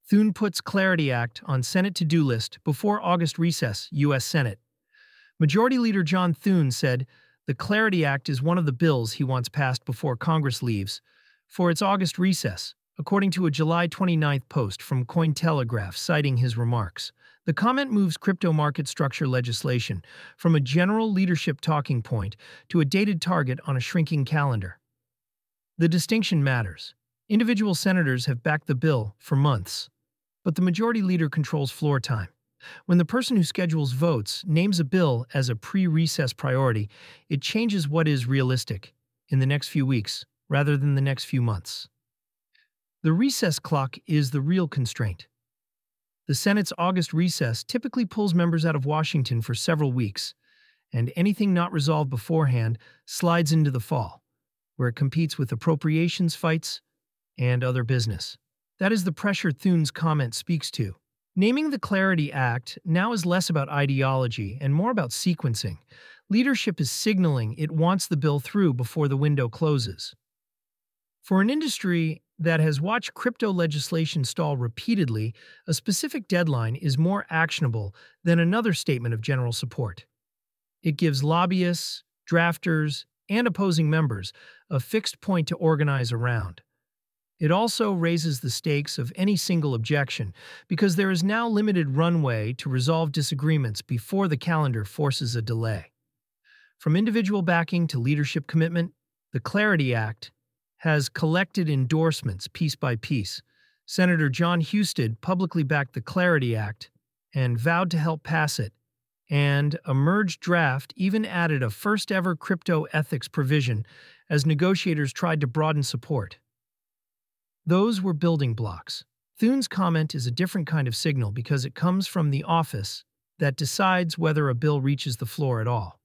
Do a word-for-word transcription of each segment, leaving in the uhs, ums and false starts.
Thune puts Clarity Act on Senate to-do list before August recess, U S Senate. Majority Leader John Thune said the Clarity Act is one of the bills he wants passed before Congress leaves for its August recess, according to a July twenty-ninth post from Cointelegraph citing his remarks. The comment moves crypto market structure legislation from a general leadership talking point to a dated target on a shrinking calendar. The distinction matters. Individual senators have backed the bill for months, but the majority leader controls floor time. When the person who schedules votes names a bill as a pre-recess priority, it changes what is realistic in the next few weeks rather than the next few months. The recess clock is the real constraint. The Senate's August recess typically pulls members out of Washington for several weeks, and anything not resolved beforehand slides into the fall, where it competes with appropriations fights and other business. That is the pressure Thune's comment speaks to. Naming the Clarity Act now is less about ideology and more about sequencing. Leadership is signaling it wants the bill through before the window closes. For an industry that has watched crypto legislation stall repeatedly, a specific deadline is more actionable than another statement of general support. It gives lobbyists, drafters, and opposing members a fixed point to organize around. It also raises the stakes of any single objection, because there is now limited runway to resolve disagreements before the calendar forces a delay. From individual backing to leadership commitment, the Clarity Act has collected endorsements piece by piece. Senator John Husted publicly backed the Clarity Act and vowed to help pass it, and a merged draft even added a first-ever crypto ethics provision as negotiators tried to broaden support. Those were building blocks. Thune's comment is a different kind of signal because it comes from the office that decides whether a bill reaches the floor at all.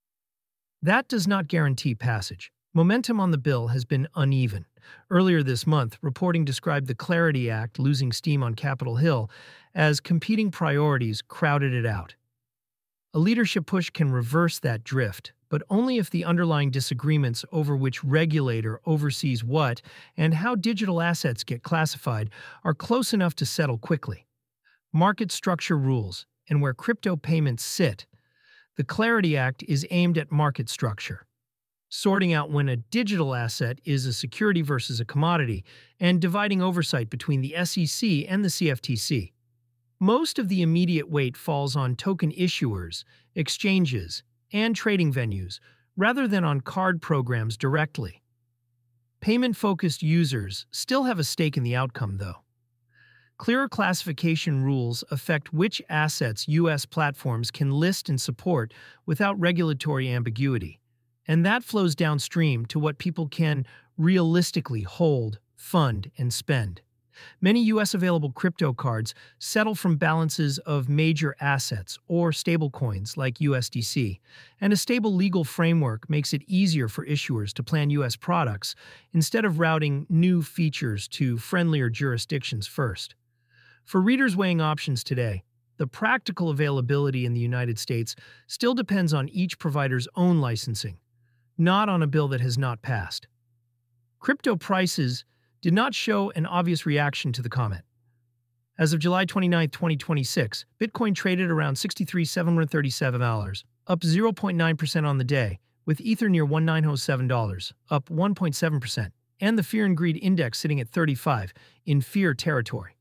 That does not guarantee passage. Momentum on the bill has been uneven. Earlier this month, reporting described the Clarity Act losing steam on Capitol Hill as competing priorities crowded it out. A leadership push can reverse that drift, but only if the underlying disagreements over which regulator oversees what and how digital assets get classified are close enough to settle quickly. Market structure rules, and where crypto payments sit, the Clarity Act is aimed at market structure, sorting out when a digital asset is a security versus a commodity, and dividing oversight between the S E C and the C F T C. Most of the immediate weight falls on token issuers, exchanges, and trading venues, rather than on card programs directly. Payment-focused users still have a stake in the outcome, though. Clearer classification rules affect which assets U S platforms can list and support without regulatory ambiguity, and that flows downstream to what people can realistically hold, fund, and spend. Many U S available crypto cards settle from balances of major assets or stablecoins like U S D C, and a stable legal framework makes it easier for issuers to plan U S products instead of routing new features to friendlier jurisdictions first. For readers weighing options today, the practical availability in the United States still depends on each provider's own licensing, not on a bill that has not passed. Crypto prices did not show an obvious reaction to the comment. As of July twenty-ninth, twenty twenty-six, Bitcoin traded around sixty-three thousand seven hundred thirty-seven dollars, up zero point nine percent on the day, with Ether near one thousand nine hundred seven dollars, up one point seven percent, and the Fear and Greed Index sitting at thirty-five, in fear territory.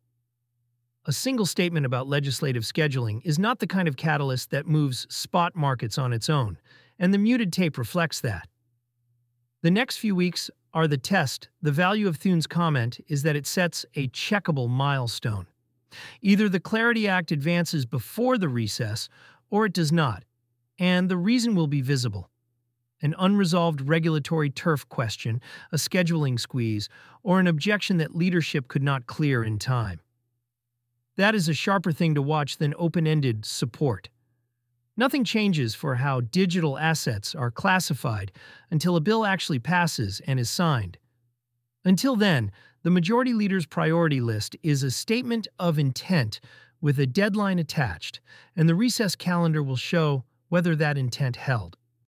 A single statement about legislative scheduling is not the kind of catalyst that moves spot markets on its own, and the muted tape reflects that. The next few weeks are the test. The value of Thune's comment is that it sets a checkable milestone. Either the Clarity Act advances before the recess, or it does not, and the reason will be visible. An unresolved regulatory turf question, a scheduling squeeze, or an objection that leadership could not clear in time. That is a sharper thing to watch than open-ended support. Nothing changes for how digital assets are classified until a bill actually passes and is signed. Until then, the majority leader's priority list is a statement of intent with a deadline attached, and the recess calendar will show whether that intent held.